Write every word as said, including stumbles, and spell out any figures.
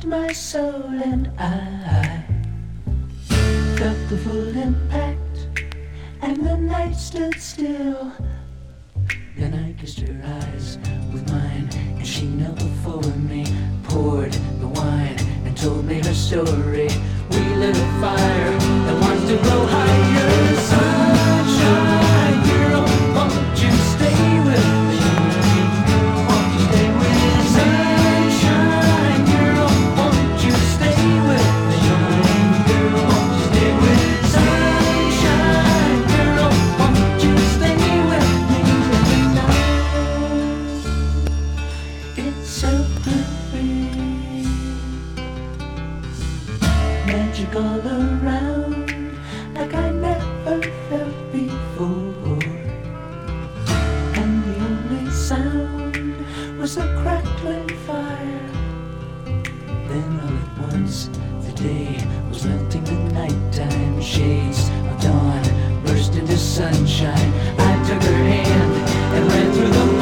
touched my soul and I felt the full impact, and the night stood still. Then I kissed her eyes with mine, and she knelt before me, poured the wine, and told me her story. We lit a fire that wants to grow higher. Sunshine girl, won't you stay with me? Won't you stay with me? Sunshine girl, won't you stay with me? Girl, won't you stay with me? Sunshine girl, won't you stay with me every night? It's so free, magic all around, like I never felt before. And the only sound was the crackling fire. Then all at once the day was melting to nighttime. Shades of dawn burst into sunshine. I took her hand and ran through the